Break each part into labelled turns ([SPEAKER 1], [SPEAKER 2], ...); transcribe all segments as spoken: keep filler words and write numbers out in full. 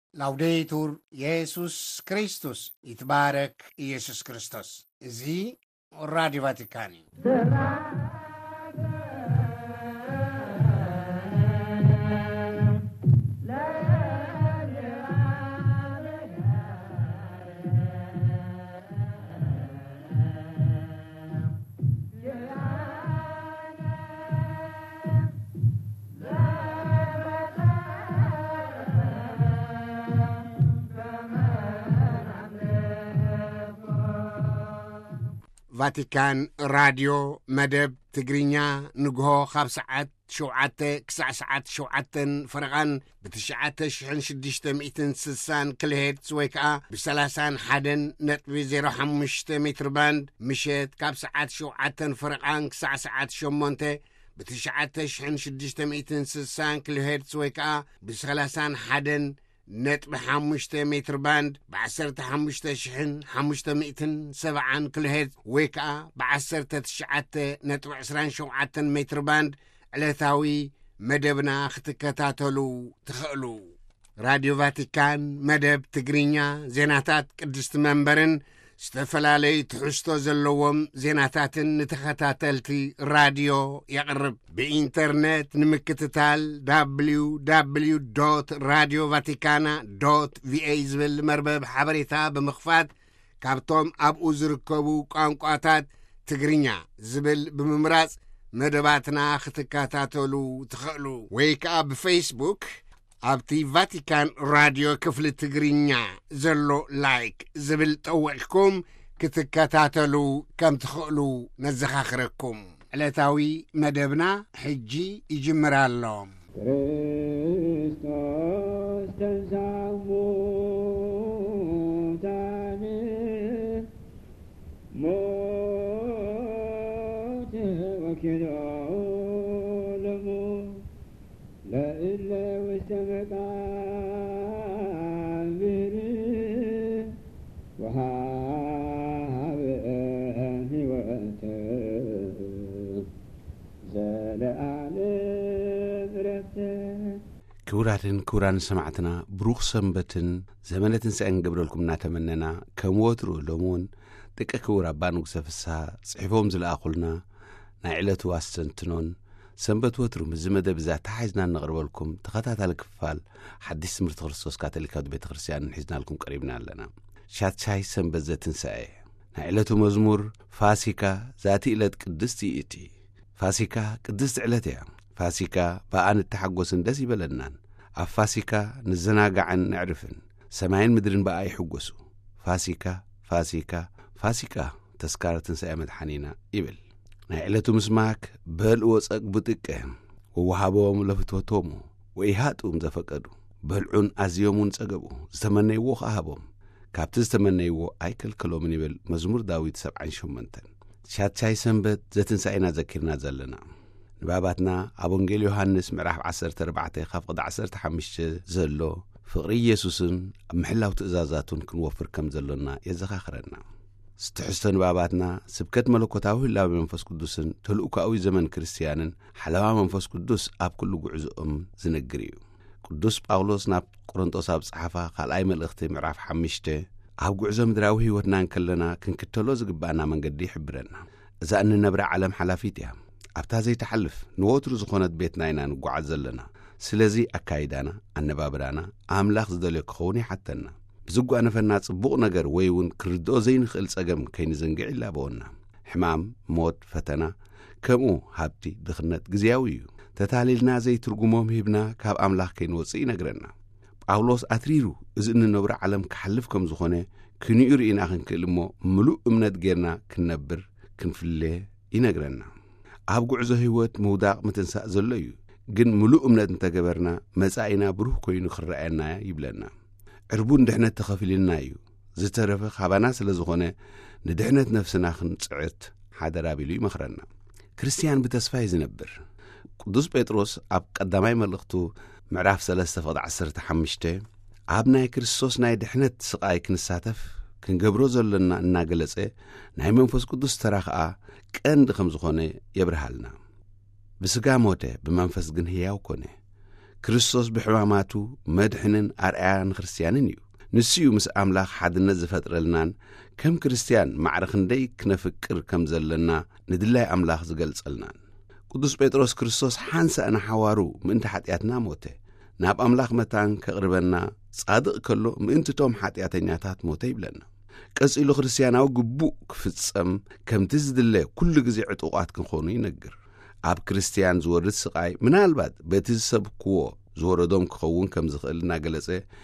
[SPEAKER 1] ላውዴቱር ኢየሱስ ክርስቶስ ይትባረክ ኢየሱስ ክርስቶስ እዚ ራዲዮ ቫቲካን እዩ። ቫቲካን ራድዮ መደብ ትግርኛ ንግሆ ካብ ሰዓት ሸውዓተ ክሳዕ ሰዓት ሸውዓተን ፈረቓን ብትሽዓተ ሽሕን ሽዱሽተ ሚእትን ስሳን ኪሎሄርትዝ ወይ ከዓ ብሰላሳን ሓደን ነጥቢ ዜሮ ሓሙሽተ ሜትር ባንድ ምሸት ካብ ሰዓት ሸውዓተን ፈረቓን ክሳዕ ሰዓት ሸሞንተ ብትሽዓተ ሽሕን ሽዱሽተ ሚእትን ስሳን ኪሎሄርትዝ ወይ ከዓ ብሰላሳን ሓደን ነጥቢ ሓሙሽተ ሜትር ባንድ ብዓሰርተ ሓሙሽተ ሽሕን ሓሙሽተ ሚእትን ሰብዓን ኪሎሄርትዝ ወይ ከዓ ብዓሰርተ ትሽዓተ ነጥቢ ዕስራን ሸውዓተን ሜትር ባንድ ዕለታዊ መደብና ክትከታተሉ ትኽእሉ። ራድዮ ቫቲካን መደብ ትግርኛ ዜናታት ቅድስቲ መንበርን ዝተፈላለዩ ትሕዝቶ ዘለዎም ዜናታትን ንተኸታተልቲ ራድዮ የቕርብ። ብኢንተርኔት ንምክትታል ዳብሊው ዳብሊው ዶት ራድዮ ቫቲካና ዶት ቪኦኤ ዝብል መርበብ ሓበሬታ ብምኽፋት ካብቶም ኣብኡ ዝርከቡ ቋንቋታት ትግርኛ ዝብል ብምምራጽ መደባትና ክትከታተሉ ትኽእሉ። ወይ ከዓ ብፌስቡክ ኣብቲ ቫቲካን ራድዮ ክፍሊ ትግርኛ ዘሎ ላይክ ዝብል ጠዊዕኩም ክትከታተሉ ከም ትኽእሉ ነዘኻኽረኩም። ዕለታዊ መደብና ሕጂ ይጅምር ኣሎ። ክርስቶስ ተንሥኡ እሙታን ሞት ወኪሎ ለእለ ውስተ መቃብር ወሃበ ሕይወተ ዘለዓለም ዕረፍተ። ክቡራትን ክቡራን ሰማዕትና ብሩኽ ሰንበትን ዘመነ ትንሣኤን ገብረልኩም እናተመነና ከም ወትሩ ሎሙን ደቀ ክቡር ኣባ ንጉሰ ፍስሓ ጽሒፎም ዝለኣኹልና ናይ ዕለቱ ዋስተንትኖን ሰንበት ወትሩ ምዝ መደብ እዛ ተሓይዝና ነቕርበልኩም ተኸታታሊ ክፋል ሓዲስ ትምህርቲ ክርስቶስ ካቶሊካዊት ቤተ ክርስቲያን ሒዝናልኩም ቀሪብና ኣለና። ሻትሻይ ሰንበት ዘትንሣኤ ናይ ዕለቱ መዝሙር ፋሲካ ዛቲ ዕለት ቅድስቲ እቲ። ፋሲካ ቅድስቲ ዕለት እያ። ፋሲካ በኣን እተሓጐስን ደስ ይበለናን። ኣብ ፋሲካ ንዘናጋዕን ንዕርፍን ሰማይን ምድርን በኣ ይሕጐሱ። ፋሲካ ፋሲካ ፋሲካ ተስካረ ትንሣኤ መድሓኒና ይብል። ናይ ዕለቱ ምስማክ በልዕዎ ጸግቡ ጥቀ ወወሃቦም ለፍትወቶሙ ወኢሃጡም ዘፈቀዱ በልዑን ኣዝዮሙን ጸገቡ ዝተመነይዎ ኸሃቦም ካብቲ ዝተመነይዎ ኣይከልከሎምን ይብል መዝሙር ዳዊት ሰብዓን ሸሞንተን። ሻትሻይ ሰንበት ዘትንሣኤና ዘኪርና ዘለና ንባባትና ኣብ ወንጌል ዮሐንስ ምዕራፍ ዓሰርተ ኣርባዕተ ካብ ቅዲ ዓሰርተ ሓሙሽተ ዘሎ ፍቕሪ ኢየሱስን ኣብ ምሕላው ትእዛዛቱን ክንወፍር ከም ዘሎና የዘኻኽረና። ስትሕዝቶ ንባባትና ስብከት መለኮታዊ ህላዊ መንፈስ ቅዱስን ተልኡካዊ ዘመን ክርስቲያንን ሓለዋ መንፈስ ቅዱስ ኣብ ኩሉ ጉዕዞኦም ዝነግር እዩ። ቅዱስ ጳውሎስ ናብ ቆሮንጦስ ኣብ ጸሓፋ ካልኣይ መልእኽቲ ምዕራፍ ሓሙሽተ ኣብ ጉዕዞ ምድራዊ ህይወትናን ከለና ክንክተሎ ዝግባአና መንገዲ ይሕብረና። እዛ እንነብራ ዓለም ሓላፊት እያ። ኣብታ ዘይተሓልፍ ንወትሩ ዝኾነት ቤትና ኢና ንጓዓዝ ዘለና። ስለዚ ኣካይዳና ኣነባብራና ኣምላኽ ዝደልዮ ክኸውን ይሓተና። ብዝጓነፈና ጽቡቕ ነገር ወይ እውን ክርድኦ ዘይንኽእል ጸገም ከይንዘንግዕ ኢላበወና። ሕማም፣ ሞት፣ ፈተና ከምኡ ሃብቲ ድኽነት ግዝያዊ እዩ። ተታሊልና ዘይትርጉሞም ሂብና ካብ ኣምላኽ ከይንወፅእ ይነግረና። ጳውሎስ ኣትሪሩ እዚ እንነብሮ ዓለም ክሓልፍ ከም ዝኾነ ክንዩ ርኢና ክንክእል እሞ ምሉእ እምነት ጌርና ክንነብር ክንፍለ ይነግረና። ኣብ ጉዕዞ ህይወት ምውዳቕ ምትንሳእ ዘሎ እዩ። ግን ምሉእ እምነት እንተገበርና መጻኢና ብሩህ ኮይኑ ክረአየና ይብለና። ዕርቡን ድሕነት ተኸፊልና እዩ። ዝተረፈ ኻባና ስለ ዝኾነ ንድሕነት ነፍስና ክንጽዕት ሓደራ ቢሉ ይመኽረና። ክርስቲያን ብተስፋ እዩ ዝነብር። ቅዱስ ጴጥሮስ ኣብ ቀዳማይ መልእኽቱ ምዕራፍ ሰለስተ ፍቕዲ ዓሰርተ ሓሙሽተ ኣብ ናይ ክርስቶስ ናይ ድሕነት ስቓይ ክንሳተፍ ክንገብሮ ዘለና እናገለጸ ናይ መንፈስ ቅዱስ ተራ ኸዓ ቀንዲ ከም ዝኾነ የብርሃልና። ብስጋ ሞተ ብመንፈስ ግን ሕያው ኮነ። ክርስቶስ ብሕማማቱ መድሕንን ኣርኣያን ክርስቲያንን እዩ ንስዩ ምስ ኣምላኽ ሓድነት ዝፈጥረልናን ከም ክርስቲያን ማዕረ ክንደይ ክነፍቅር ከም ዘለና ንድላይ ኣምላኽ ዝገልጸልናን ቅዱስ ጴጥሮስ ክርስቶስ ሓንሳእና ሓዋሩ ምእንቲ ሓጢኣትና ሞተ ናብ ኣምላኽ መታን ከቕርበና ጻድቕ ከሎ ምእንትቶም ሓጢኣተኛታት ሞተ ይብለና ቀጺሉ ክርስቲያናዊ ግቡእ ክፍጸም ከምቲ ዝድለ ኩሉ ግዜ ዕጡቓት ክንኾኑ ይነግር ኣብ ክርስቲያን ዝወርድ ስቓይ ምናልባት በቲ ዝሰብክዎ ዝወረዶም ክኸውን ከም ዝኽእል እናገለጸ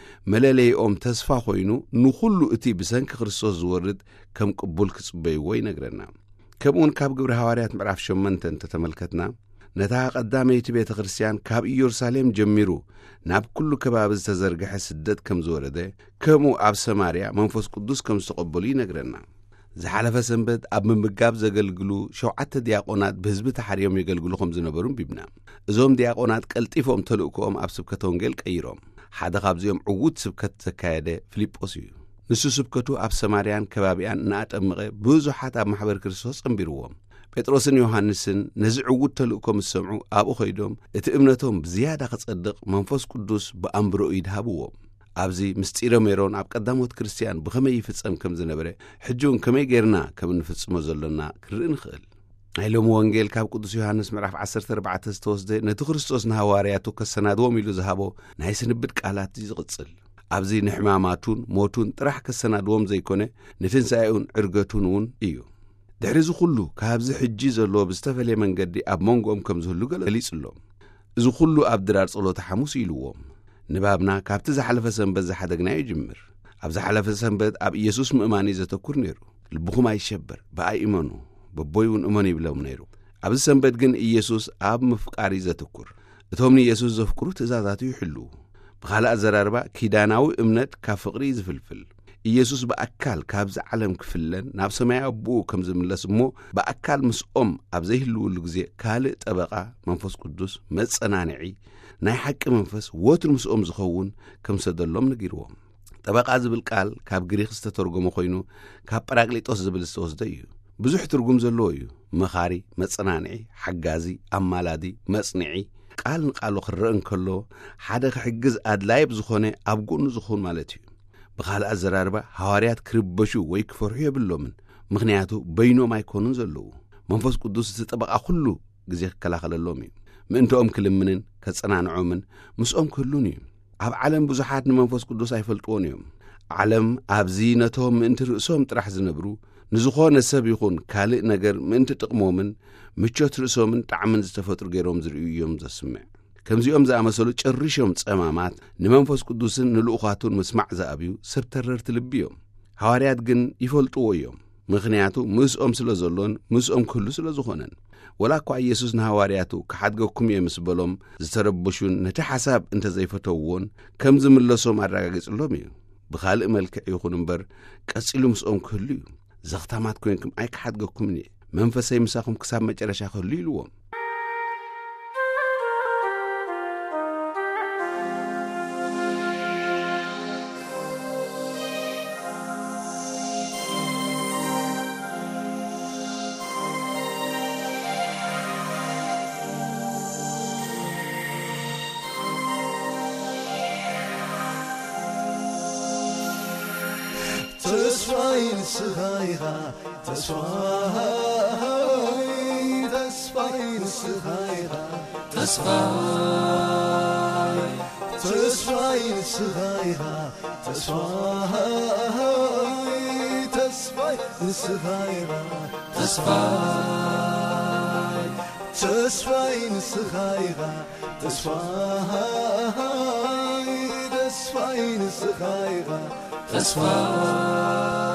[SPEAKER 1] መለለይኦም ተስፋ ኮይኑ ንኹሉ እቲ ብሰንኪ ክርስቶስ ዝወርድ ከም ቅቡል ክጽበይዎ ይነግረና ከምኡን ካብ ግብረ ሐዋርያት ምዕራፍ ሸሞንተ ተተመልከትና ነታ ቀዳመይቲ ቤተ ክርስቲያን ካብ ኢየሩሳሌም ጀሚሩ ናብ ኩሉ ከባቢ ዝተዘርግሐ ስደት ከም ዝወረደ ከምኡ ኣብ ሰማርያ መንፈስ ቅዱስ ከም ዝተቐበሉ ይነግረና ዝሓለፈ ሰንበት ኣብ ምምጋብ ዘገልግሉ ሸውዓተ ዲያቆናት ብህዝቢ ተሓርዮም የገልግሉ ከም ዝነበሩን ቢብና እዞም ዲያቆናት ቀልጢፎም ተልእኮኦም ኣብ ስብከተ ወንጌል ቀይሮም ሓደ ካብዚኦም ዕዉት ስብከት ዘካየደ ፊልጶስ እዩ ንሱ ስብከቱ ኣብ ሰማርያን ከባቢያን እናጠመቐ ብዙሓት ኣብ ማሕበር ክርስቶስ ጸንቢርዎም ጴጥሮስን ዮሐንስን ነዚ ዕዉት ተልእኮ ምስ ሰምዑ ኣብኡ ኸይዶም እቲ እምነቶም ብዝያዳ ክጸድቕ መንፈስ ቅዱስ ብኣንብሮ ይድሃብዎም ኣብዚ ምስጢረ ሜሮን ኣብ ቀዳሞት ክርስቲያን ብኸመይ ይፍጸም ከም ዝነበረ ሕጂውን ከመይ ጌርና ከም እንፍጽሞ ዘለና ክርኢ ንኽእል ናይ ሎሚ ወንጌል ካብ ቅዱስ ዮሐንስ ምዕራፍ ዓሰርተ ኣርባዕተ ዝተወስደ ነቲ ክርስቶስ ንሃዋርያቱ ከሰናድዎም ኢሉ ዝሃቦ ናይ ስንብት ቃላት ዝቕጽል ኣብዚ ንሕማማቱን ሞቱን ጥራሕ ከሰናድዎም ዘይኮነ ንትንሣኤኡን ዕርገቱን እውን እዩ ድሕሪ እዚ ኩሉ ካብዚ ሕጂ ዘለዎ ብዝተፈለየ መንገዲ ኣብ መንጎኦም ከም ዝህሉ ገሊጹሎም እዚ ኩሉ ኣብ ድራር ጸሎተ ሐሙስ ኢልዎም ንባብና ካብቲ ዝሓለፈ ሰንበት ዝሓደግና ይጅምር ኣብ ዝሓለፈ ሰንበት ኣብ ኢየሱስ ምእማኒ ዘተኩር ነይሩ ልብኹም ኣይሸበር በኣይ እመኑ በቦይውን እመኑ ይብሎም ነይሩ ኣብዚ ሰንበት ግን ኢየሱስ ኣብ ምፍቃሪ ዘተኩር እቶም ንኢየሱስ ዘፍቅሩ ትእዛዛቱ ይሕሉ ብኻልእ ኣዘራርባ ኪዳናዊ እምነት ካብ ፍቕሪ ዝፍልፍል ኢየሱስ በኣካል ካብዚ ዓለም ክፍለን ናብ ሰማይ ኣቦኡ ከም ዝምለስ እሞ በኣካል ምስኦም ኣብ ዘይህልውሉ ግዜ ካልእ ጠበቓ መንፈስ ቅዱስ መጸናንዒ ናይ ሓቂ መንፈስ ወትር ምስኦም ዝኸውን ከም ሰደሎም ነጊርዎም ጠበቓ ዝብል ቃል ካብ ግሪክ ዝተተርጎመ ኮይኑ ካብ ጰራቅሊጦስ ዝብል ዝተወስደ እዩ ብዙሕ ትርጉም ዘለዎ እዩ መኻሪ መጸናንዒ ሓጋዚ ኣማላዲ መጽንዒ ቃል ንቃሉ ክረአ እንከሎ ሓደ ክሕግዝ ኣድላይ ብዝኾነ ኣብ ጎኑ ዝኸውን ማለት እዩ ብኻልእ ኣዘራርባ ሐዋርያት ክርበሹ ወይ ክፈርሑ የብሎምን ምኽንያቱ በይኖም ኣይኮኑን ዘለዉ መንፈስ ቅዱስ እቲ ጠበቓ ኩሉ ግዜ ክከላኸለሎም እዩ ምእንቶኦም ክልምንን ከጸናንዖምን ምስኦም ክህሉን እዩ ኣብ ዓለም ብዙሓት ንመንፈስ ቅዱስ ኣይፈልጥዎን እዮም ዓለም ኣብዚ ነቶም ምእንቲ ርእሶም ጥራሕ ዝነብሩ ንዝኾነ ሰብ ይኹን ካልእ ነገር ምእንቲ ጥቕሞምን ምቾት ርእሶምን ጣዕምን ዝተፈጥሩ ገይሮም ዝርእዩ እዮም ዘስምዕ ከምዚኦም ዝኣመሰሉ ጨርሾም ጸማማት ንመንፈስ ቅዱስን ንልኡኻቱን ምስማዕ ዝኣብዩ ሰብ ተረርቲ ልቢ እዮም ሐዋርያት ግን ይፈልጥዎ እዮም ምኽንያቱ ምስኦም ስለ ዘሎን ምስኦም ክህሉ ስለ ዝኾነን ወላ እኳ ኢየሱስ ንሃዋርያቱ ክሓድገኩም እየ ምስ በሎም ዝተረበሹን ነቲ ሓሳብ እንተዘይፈተውዎን ከም ዝምለሶም ኣረጋጊጽሎም እዩ ብኻልእ መልክዕ ይኹን እምበር ቀጺሉ ምስኦም ክህሉ እዩ ዘኽታማት ኮይንኩም ኣይክሓድገኩምን እየ መንፈሰይ ምሳኹም ክሳብ መጨረሻ ክህሉ ኢልዎም
[SPEAKER 2] ተስፋይን ስኻይኻ ተስፋይ ተስፋይን ስኻይኻ ተስፋይ ተስፋይን ስኻይኻ ተስፋይ ተስፋይን ስኻይኻ ተስፋይ ተስፋይን ስኻይኻ ተስፋይ ተስፋይን ስኻይኻ ተስፋይ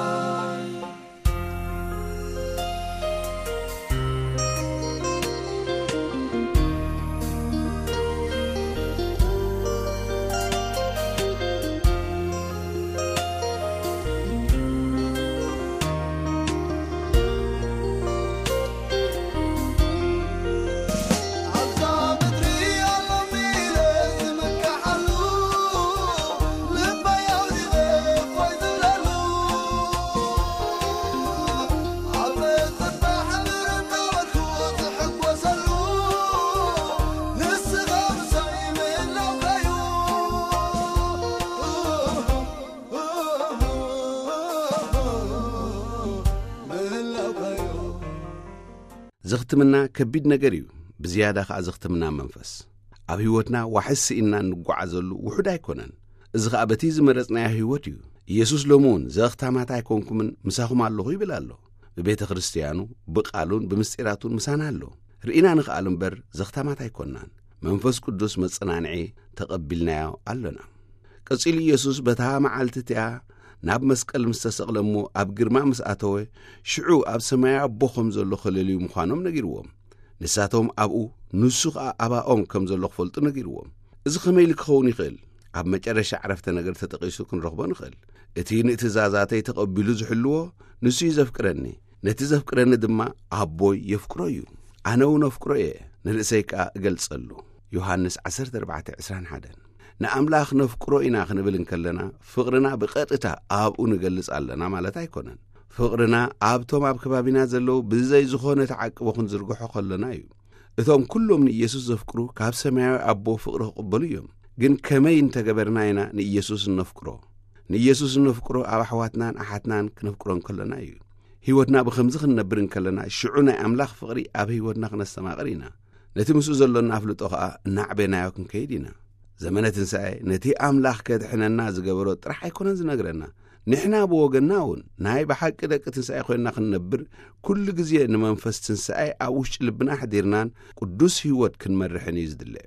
[SPEAKER 1] زختمنا كبيد نجريو بزيادة خا زختمنا منفس أبي هيوتنا وحس إننا نقعزلو وحدا يكونن إذا أبتيز مرزنا هيوتيو يسوس لومون زختامات يكونكم من مساهم الله يبلالو ببيت خريستيانو بقالون بمستيراتون مسانالو رئينا نقالن بر زختامات يكونن منفس قدوس مصنانعي تقبلنايو علنا قصيل يسوس بتها معلتتيا ناب مسقل مستسقلمو اب غرما مساتوي شعو اب سمايا ابوخم زلو خلليو مخانم نغيروم نساتهم ابو نسخ اباهم كم زلو خفلط نغيروم اذ خميل كون يخل اب مጨረሻ عرفت ነገር ተጠቂሱ ክንረክቦ ንخل እቲ ንእትዛዛተይ ተቀቢሉ ዝሕልዎ ንሱ ይዘፍቅረኒ ነቲ ዘፍቅረኒ ድማ አቦይ ይፍቅሮዩ አነው ነፍቅሮ የ ንርእሰይካ እገልጸሉ ዮሐንስ عشرة أربعة عشرين واحد نأملاخ نفقرو إنا خنبلن كلنا فقرنا بقطعتا آبو نغلص علنا مالت አይኮነን فقرنا آبتوم آب كبابنا زلو بزي زخونه تعقبو خنزرغحو خلنا እዩ እቶም ኩሎም ንኢየሱስ ዘፍቅሩ ካብ ሰማያዊ አቦ ፍቅሩ ቅበሉ እዮም ግን ከመይ እንተገበርና ኢና ንኢየሱስ ነፍቅሮ ንኢየሱስ ነፍቅሮ ኣብ ኣሕዋትናን ኣሓትናን ክንፍቅሮን ከለና እዩ ህይወትና ብከምዚ ክንነብርን ከለና ሽዑና ኣምላኽ ፍቅሪ ኣብ ህይወትና ክነስተማቕር ኢና ነቲ ምስኡ ዘሎና ኣፍልጦ ከዓ እናዕበናዮ ክንከይድ ኢና زمانة تنساي نتي أملاخ كده حننا زجبرو راح يكون زنقرنا نحنا بوجناون ناي بحق كده تنساي خوينا خنبر كل جزية نمنفس تنساي أوش لبنا حديرنان قدوس هيوت كن مرحني يزدله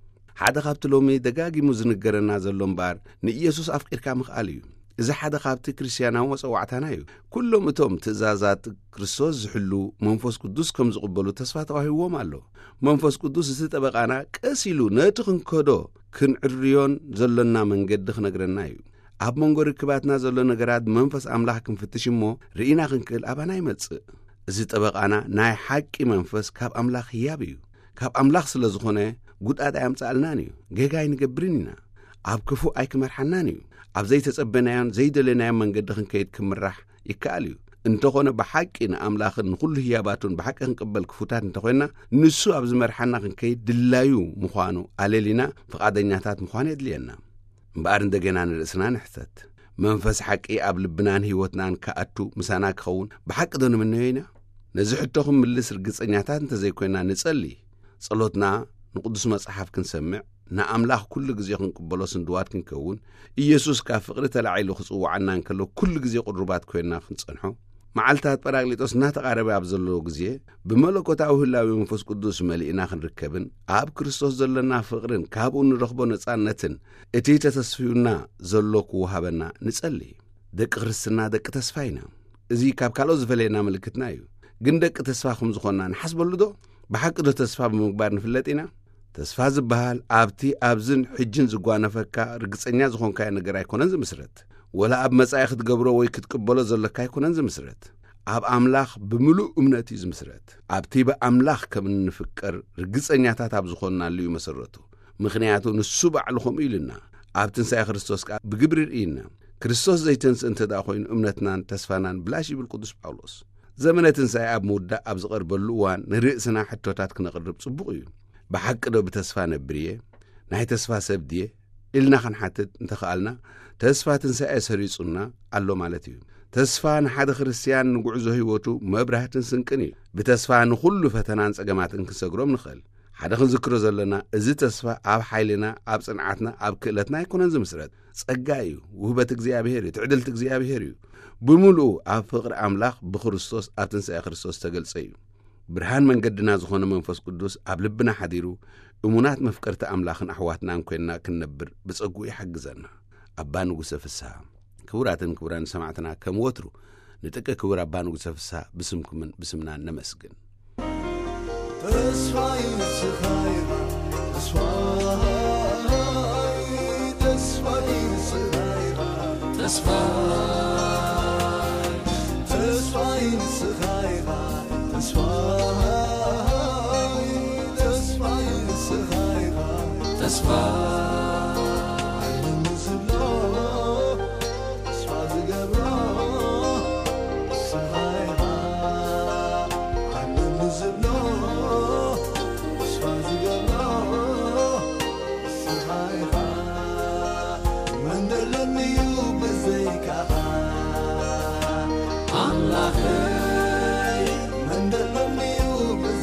[SPEAKER 1] حدا خابت لومي دقاقي مزنقرنا زلون بار نيسوس أفكر كام خاليو إذا حدا خابت كريستيانا وسوعتنايو كلهم توم تزازات كريستوس حلو منفس قدوس كم زقبلو تصفات وهو مالو منفس قدوس ستبقانا كسيلو ناتخن كودو كن عريون زلنا من قد خنقرنا يو أب منقر كباتنا زلنا قراد منفس أملاح كن فتشمو رئينا خنكل أبانا يمتس زيت أبقانا ناي حاكي منفس كاب أملاح يابيو كاب أملاح سلزخونه قد آد أيام سألنانيو جيغاي نقبرينينا أب كفو أي كمرحنانيو أب زي تسأبنايان زي دلنا من قد خنكيد كمرح يكاليو انتخونا بحقنا أملاخ نقول هياباتون بحق نقبل كفوتات انتخونا نسو أبز مرحنا خنكيد دلايو مخوانو علينا فقادنياتات مخواني دلينا مبارن دقينا نرسنا نحسد منفس حقي أب لبنان هيوتنان كأتو مسانا كخون بحق دون منوينا نزحتوهم من اللي سرقص انياتات انت زي كوينا نصلي صلوتنا نقدس مصحف كنسمع نا أملاخ كل جزء نقبلو صندوات كنكون يسوس كافقرة العيلو خصو عنا نكلو كل جزء قربات كوينا خنصنحو معلتات براغليتوس ناتقاربي ابزلو غزيه بملكوتاو هلاوي منفس قدوس ملئنا خنركبن اب كريستوس زلنا فقرن كابو نرخبو نصانتن اتي تتسفيونا زلوكو وهبنا نصلي دق ክርስትና دق تسفاينا ازي كاب كالو زفلينا ملكتنا يو ግን دق تسفاخم زخونا نحسبلو دو بحق دو تسفا بمغبار نفلطينا تسفا زبال ابتي ابزن حجن زغوانفكا رغصኛ زخونكا ነገር አይኮነን ዝምስረት ولا أب مسايخ تقبرو ويكت قبلو زلكاي كونن زمسرت أب أملاخ بملو أمنتي زمسرت أب تيبا أملاخ كمن نفكر رقص أنياتات أب زخوننا اللي يمسرتو مخنياتو نسوبع لهم إلنا أب تنساي خريستوس بقبرر إينا كريستوس زي تنس انت داخوين أمنتنان تسفانان بلاشي بالقدس باولوس زمنة تنساي أب مودة أب زغر بلوان نرئسنا حتوتات كنقرب صبغيو بحق دو بتسفان بريه نهي تسفا سبديه إلنا خن حتت انتخالنا تسفا تنساء سريصنا الله مالتي تسفا نحد خريستيان نقعزو هيوتو مبرهة سنكني بتسفا نخلو فتنان سقمات انكسقروم نخل حدا خنذكرو زلنا ازي تسفا اب حيلنا اب صنعاتنا اب كلتنا يكونن زمسرت صقايو وهبت እግዚአብሔርዩ تعدلت እግዚአብሔርዩ بملؤ اب فقر املاح بخريستوس اب تنساء خريستوس تገልጸዩ برهان መንገድና ዝኾነ መንፈስ ቅዱስ اب ልብና ሓዲሩ እሙናት መፍቀርተ አምላኽን አሕዋትና እንኮይና ክንነብር በጸጉ ይحግዘና أبا نقول فسها كوراتن كوران سمعتنا كم وترو نتك كور أبا نقول فسها بسمكم من بسمنا نمسكن
[SPEAKER 2] تسفاين سخايرا تسفاين تسفاين سخايرا تسفاين تسفاين سخايرا تسفاين تسفاين سخايرا تسفاين
[SPEAKER 3] Allah, hey, man, the love me you.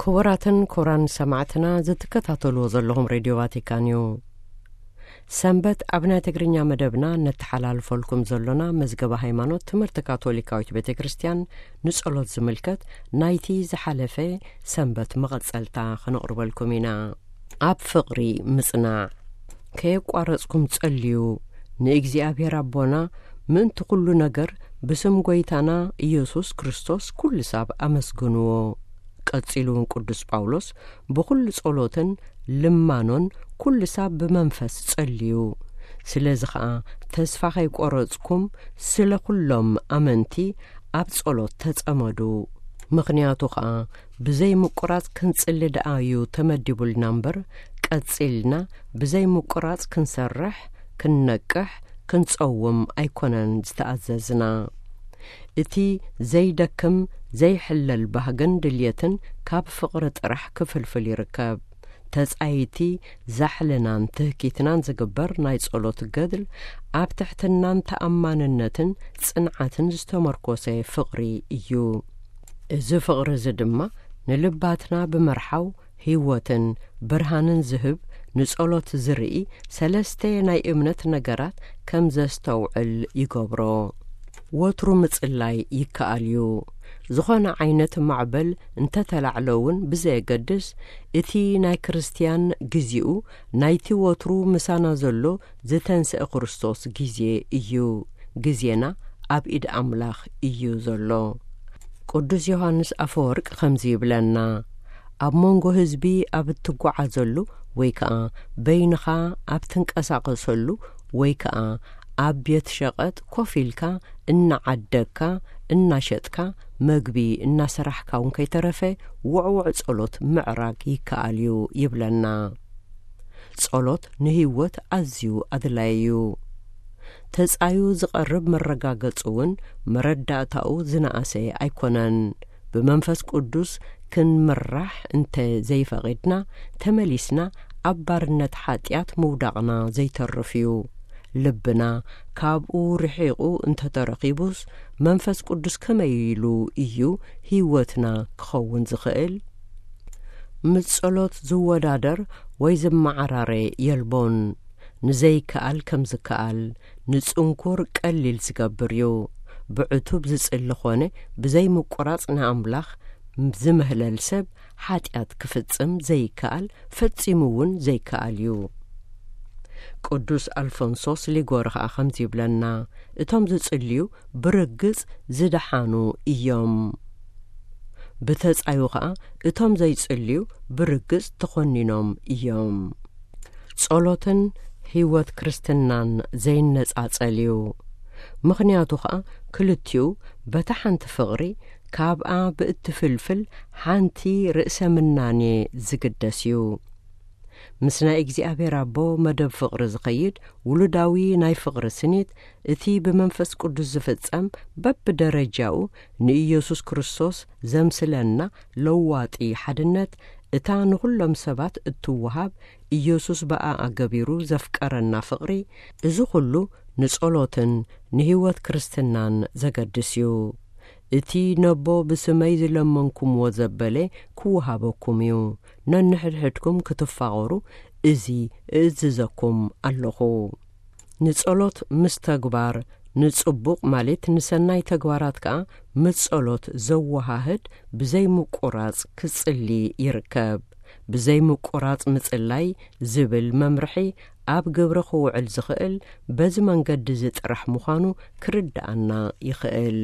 [SPEAKER 3] كوراتن كوران سمعتنا زتكتاتلو زلهم راديو فاتيكانيو سنبت أبناء تقرينيا مدبنا نتحلال فولكم زلنا مزقبا هايمانو تمرت كاتوليكاويت بيت كريستيان نسألوت زملكت نايتي زحالفي سنبت مغتسلتا خنقرب الكمينا أب فقري مصنع كيب قارسكم تسأليو نإجزي أبي ربنا من تقولو نجر بسم قويتانا إيسوس كريستوس كل ساب أمسقنو قتلون قدس باولوس بكل صلوتن لمانون كل ساب بمنفس تصليو سلازخا تسفا يقرصكم سلا كلهم امنتي اب صلوت تصمدو مغنياتو خا بزي مقراص كنصلي دايو تمدبل نمبر قتلنا بزي مقراص كنسرح كننقح كنصوم ايكونن استعززنا اتي زي دكم زي حلل بهجن دليتن كاب فقرة رح كفلفل يركب تزايتي زحلنان تهكيتنان زقبر نايت صلوت قدل عب تحتنان تأماننتن صنعتن زتمركوسي فقري إيو إذا فقر زدما نلباتنا بمرحو هيوتن برهانن زهب نصلوت زرئي سلستي ناي امنت نقرات كم زستوعل يقبرو وترو مصلاي يكاليو زخنا عينت معبل انت تلعلون بزي قدس اتي ناي كريستيان جزيو نايتي وترو مسانا زلو زتنسى كريستوس جزي ايو جزينا اب ايد املاخ ايو زلو قدس يوحنس افورق خمزي بلنا اب مونغو هزبي اب تقوع زلو ويكا بينخا اب تنقساقسلو ويكا اب بيت شقت كوفيلكا إن عدكا إن شتكا مقبي إن سرحكا ونكي ترفي وعوع صلوت معراك يكاليو يبلنا صلوت نهيوت أزيو أدلايو تسعيو زقرب مرقاقصون مرداتاو زناسي أيكونن بمنفس قدس كن مرح انت زي فغدنا تمليسنا أبارنت حاتيات مودعنا زي ترفيو لبنا كابو رحيقو انت ترقيبوس منفس قدس كميلو إيو هيوتنا كخون زخيل متصلوت زودادر ويزم معراري يلبون نزي كال كم زكال نتسنكور قليل زقبريو بعتوب زسئل خونه بزي مقراص ناملاخ زمهلل سب حاتيات كفتسم زي كال فتسمون زي كاليو قدوس ألفونسوس لغورخ خمزي بلنا اتم زصليو برغص زدحانو ايوم بتصايوخا اتم زيصليو برغص تخونينوم ايوم صلوتن هيوت كريستنان زين نصاصليو مخنياتوخا كلتيو بتحنت فقري كابا باتفلفل حانتي رأس مناني زقدسيو مسنا اجزي ابي رابو مدب فقر زقيد ولداوي ناي فقر سنيت اتي بمنفس قدس زفصم بب درجاو نيسوس كريستوس زمسلنا لواطي حدنت اتان كلهم سبات اتوهاب يسوس بقى اغبيرو زفقرنا فقري ازو كله نصلوتن نهيوت كريستنان زقدسيو اتي نبو بسمي زلمنكم وزبله كوهابكميو ننحدحدكم كتفاغرو ازي اززكم اللهو نصلوت مستغبار نصبق مالت نسناي تغواراتكا مصلوت زوهاهد بزي مقراص كصلي يركب بزي مقراص مصلاي زبل ممرحي اب غبره خوعل زخيل بز منقد زطرح مخانو كردانا يخيل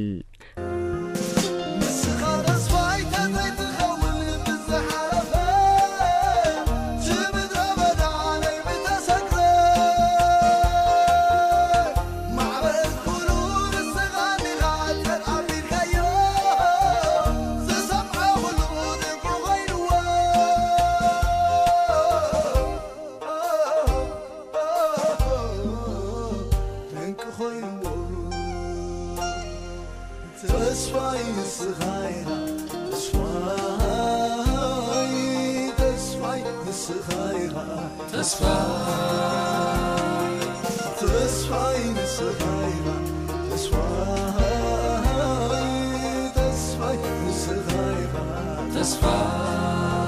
[SPEAKER 2] Das war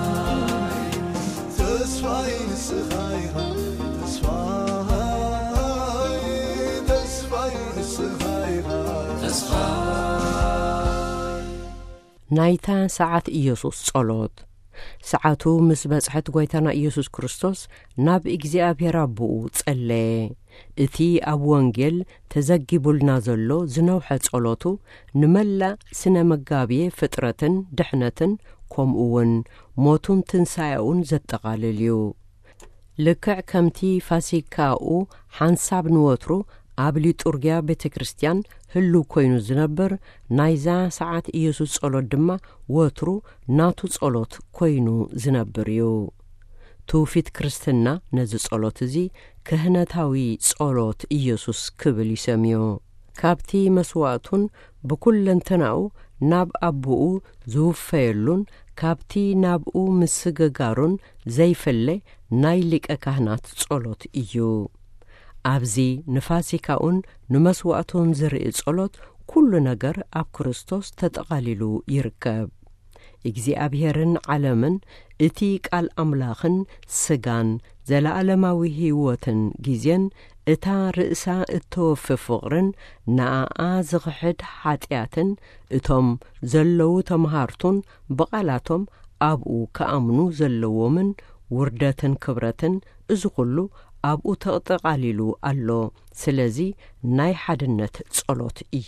[SPEAKER 2] ተስፋይ ንስኻይኻ ተስፋይ ተስፋይ ንስኻይኻ ተስፋይ
[SPEAKER 3] ናይታ ሰዓት ኢየሱስ ጸሎት ሰዓቱ ምስ በጽሐት ጐይታና ኢየሱስ ክርስቶስ ናብ እግዚኣብሔር ኣቦኡ ጸለየ እቲ ኣብ ወንጌል ተዘጊቡልና ዘሎ ዝነውሐ ጸሎቱ ንመላእ ስነ መጋብየ ፍጥረትን ድሕነትን ከምኡውን ሞቱን ትንሣኤኡን ዘጠቓልል እዩ ልክዕ ከምቲ ፋሲካኡ ሓንሳብ ንወትሩ ኣብ ሊጡርግያ ቤተ ክርስቲያን ህሉ ኮይኑ ዝነብር ናይዛ ሰዓት ኢየሱስ ጸሎት ድማ ወትሩ ናቱ ጸሎት ኮይኑ ዝነብር እዩ ትውፊት ክርስትና ነዚ ጸሎት እዚ ክህነታዊ ጸሎት ኢየሱስ ክብል ይሰምዮ ካብቲ መስዋዕቱን ብኩለንተናኡ ናብ ኣቦኡ ዝውፈየሉን ካብቲ ናብኡ ምስግጋሩን ዘይፈለ ናይ ሊቀ ካህናት ጸሎት እዩ ኣብዚ ንፋሲካኡን ንመስዋዕቱን ዝርኢ ጸሎት ኩሉ ነገር ኣብ ክርስቶስ ተጠቓሊሉ ይርከብ እግዚኣብሔርን ዓለምን እቲ ቃል ኣምላኽን ስጋን ዘለዓለማዊ ህይወትን ጊዜን እታ ርእሳ እተወፍፍ ፍቕርን ንኣኣ ዝኽሕድ ኃጢኣትን እቶም ዘለዉ ተምሃርቱን ብቓላቶም ኣብኡ ከኣምኑ ዘለዎምን ውርደትን ክብረትን እዚ ኩሉ ኣብኡ ተጠቓሊሉ ኣሎ ስለዚ ናይ ሓድነት ጸሎት እዩ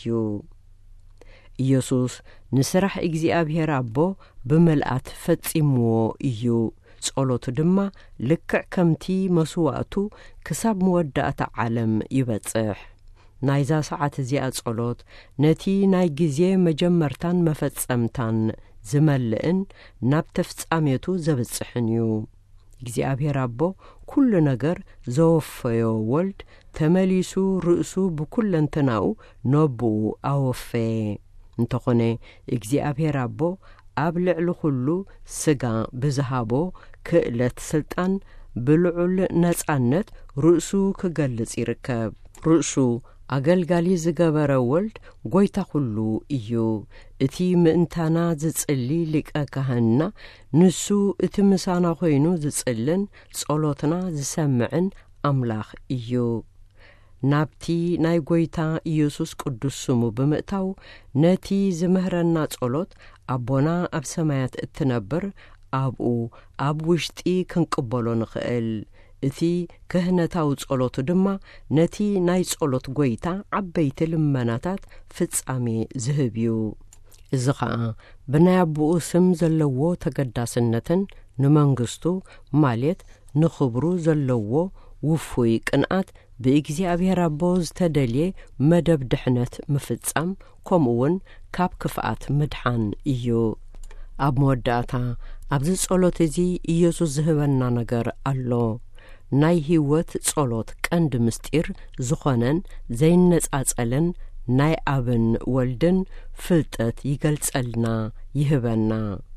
[SPEAKER 3] ኢየሱስ ንስራሕ እግዚኣብሔር ኣቦ ብመልኣት ፈጺምዎ እዩ ጸሎቱ ድማ ልክዕ ከምቲ መስዋዕቱ ክሳብ መወዳእታ ዓለም ይበጽሕ ናይዛ ሰዓት እዚኣ ጸሎት ነቲ ናይ ጊዜ መጀመርታን መፈጸምታን ዝመልእን ናብ ተፍጻሜቱ ዘብጽሕን እዩ እግዚኣብሔር ኣቦ ኩሉ ነገር ዘወፈዮ ወልድ ተመሊሱ ርእሱ ብኩለንተናኡ ነብኡ ኣወፈየ እንተኾነ እግዚኣብሔር ኣቦ ኣብ ልዕሊ ኩሉ ስጋ ብዝሃቦ ክእለት ስልጣን ብልዑል ነጻነት ርእሱ ክገልጽ ይርከብ ርእሱ ኣገልጋሊ ዝገበረ ወልድ ጐይታ ኩሉ እዩ እቲ ምእንታና ዝጽሊ ሊቀ ካህንና ንሱ እቲ ምሳና ኾይኑ ዝጽልን ጸሎትና ዝሰምዕን ኣምላኽ እዩ ናብቲ ናይ ጐይታ ኢየሱስ ቅዱስ ስሙ ብምእታው ነቲ ዝምህረና ጸሎት ኣቦና ኣብ ሰማያት እትነብር ኣብኡ ኣብ ውሽጢ ክንቅበሎ ንኽእል እቲ ክህነታዊ ጸሎቱ ድማ ነቲ ናይ ጸሎት ጐይታ ዓበይቲ ልመናታት ፍጻሜ ዝህብ እዩ እዚ ኸዓ ብናይ ኣቦኡ ስም ዘለዎ ተገዳስነትን ንመንግስቱ ማለት ንኽብሩ ዘለዎ ውፉይ ቅንዓት ብእግዚኣብሔር ኣቦ ዝተደልየ መደብ ድሕነት ምፍጻም ከምኡውን ካብ ክፍኣት ምድሓን እዩ ኣብ መወዳእታ ኣብዚ ጸሎት እዚ ኢየሱስ ዝህበና ነገር ኣሎ ናይ ህይወት ጸሎት ቀንዲ ምስጢር ዝኾነን ዘይነጻጸለን ናይ ኣብን ወልድን ፍልጠት ይገልጸልና ይህበና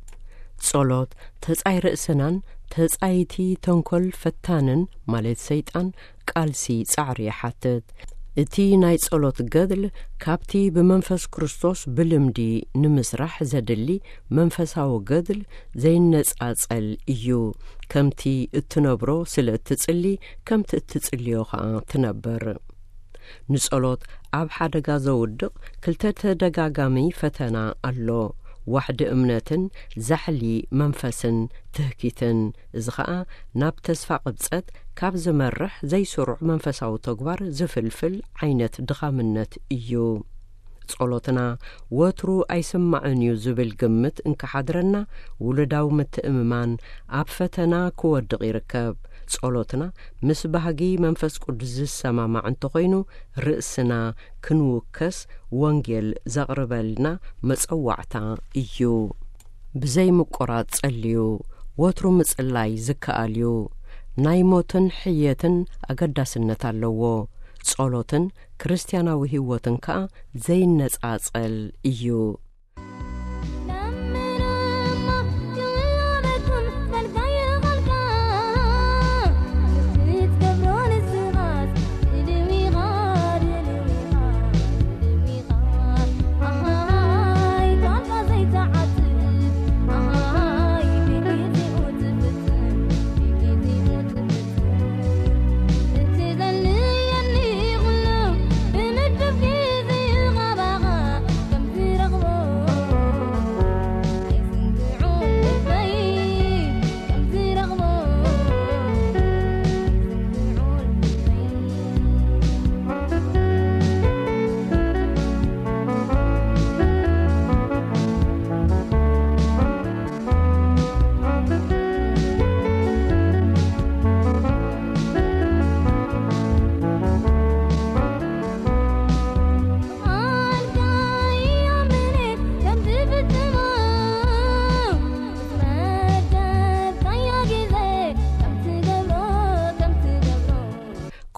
[SPEAKER 3] ጸሎት ተጻይ ርእስናን ተጻይቲ ተንኰል ፈታንን ማለት ሰይጣን ቃልሲ ጻዕሪ ሓትት እቲ ናይ ጸሎት ገድል ካብቲ ብመንፈስ ክርስቶስ ብልምዲ ንምስራሕ ዘድሊ መንፈሳዊ ገድል ዘይነጻጸል እዩ ከምቲ እትነብሮ ስለ እትጽሊ ከምቲ እትጽልዮ ኸዓ ትነብር ንጸሎት ኣብ ሓደጋ ዘውድቕ ክልተ ተደጋጋሚ ፈተና ኣሎ ዋሕዲ እምነትን ዛሕሊ መንፈስን ትህኪትን እዚ ኸዓ ናብ ተስፋ ቅብጸት ካብ ዝመርሕ ዘይስሩዕ መንፈሳዊ ተግባር ዝፍልፍል ዓይነት ድኻምነት እዩ ጸሎትና ወትሩ ኣይስማዕን እዩ ዝብል ግምት እንከሓድረና ውሉዳዊ ምትእምማን ኣብ ፈተና ክወድቕ ይርከብ ጸሎትና ምስ ባህጊ መንፈስ ቅዱስ ዝሰማማዕ እንተኾይኑ ርእስና ክንውከስ ወንጌል ዘቕርበልና መጸዋዕታ እዩ ብዘይ ምቆራጽ ጸልዩ ወትሩ ምጽላይ ዝከኣል እዩ ናይ ሞትን ሕየትን ኣገዳስነት ኣለዎ ጸሎትን ክርስቲያናዊ ህይወትን ከዓ ዘይነጻጸል እዩ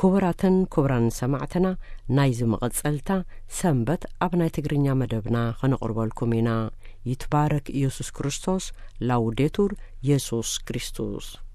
[SPEAKER 3] ክቡራትን ክቡራን ሰማዕትና ናይ ዝመቐጸልታ ሰንበት ኣብ ናይ ትግርኛ መደብና ኸነቕርበልኩም ኢና። ይትባረክ ኢየሱስ ክርስቶስ። ላውዴቱር ኢየሱስ ክርስቶስ።